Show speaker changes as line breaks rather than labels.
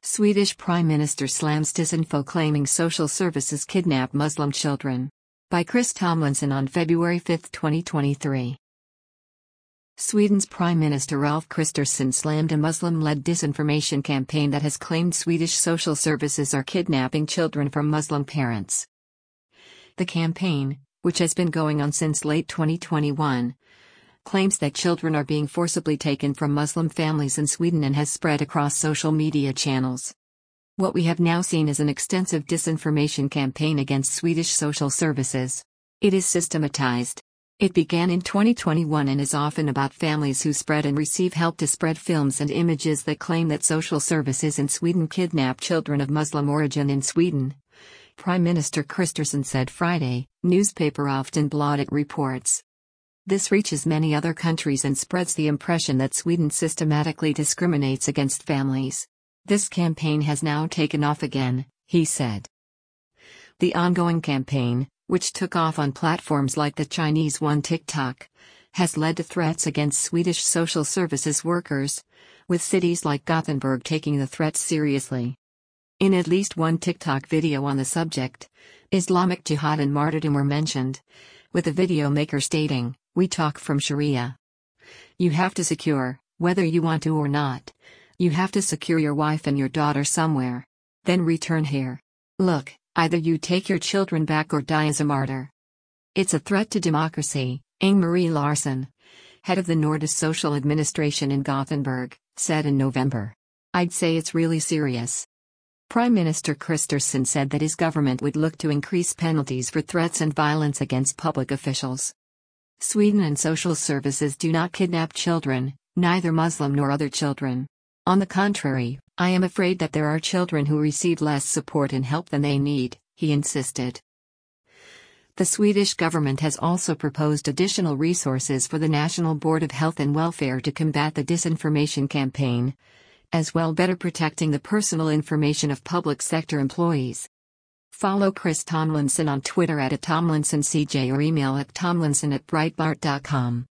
Swedish Prime Minister slams disinfo claiming social services kidnap Muslim children. By Chris Tomlinson on February 5, 2023. Sweden's Prime Minister Ulf Kristersson slammed a Muslim-led disinformation campaign that has claimed Swedish social services are kidnapping children from Muslim parents. The campaign, which has been going on since late 2021, claims that children are being forcibly taken from Muslim families in Sweden and has spread across social media channels. What we have now seen is an extensive disinformation campaign against Swedish social services. It is systematized. It began in 2021 and is often about families who spread and receive help to spread films and images that claim that social services in Sweden kidnap children of Muslim origin in Sweden. Prime Minister Kristersson said Friday, newspaper Aftonbladet reports. This reaches many other countries and spreads the impression that Sweden systematically discriminates against families. This campaign has now taken off again, he said. The ongoing campaign, which took off on platforms like the Chinese one TikTok, has led to threats against Swedish social services workers, with cities like Gothenburg taking the threats seriously. In at least one TikTok video on the subject, Islamic Jihad and martyrdom were mentioned, with the video maker stating, "We talk from Sharia. You have to secure, whether you want to or not. You have to secure your wife and your daughter somewhere. Then return here. Look, either you take your children back or die as a martyr." It's a threat to democracy, Ingmarie Larsson, head of the Nordisk Social Administration in Gothenburg, said in November. "I'd say it's really serious." Prime Minister Kristersson said that his government would look to increase penalties for threats and violence against public officials. Sweden and social services do not kidnap children, neither Muslim nor other children. On the contrary, I am afraid that there are children who receive less support and help than they need, he insisted. The Swedish government has also proposed additional resources for the National Board of Health and Welfare to combat the disinformation campaign, as well better protecting the personal information of public sector employees. Follow Chris Tomlinson on Twitter @TomlinsonCJ or email at tomlinson@breitbart.com.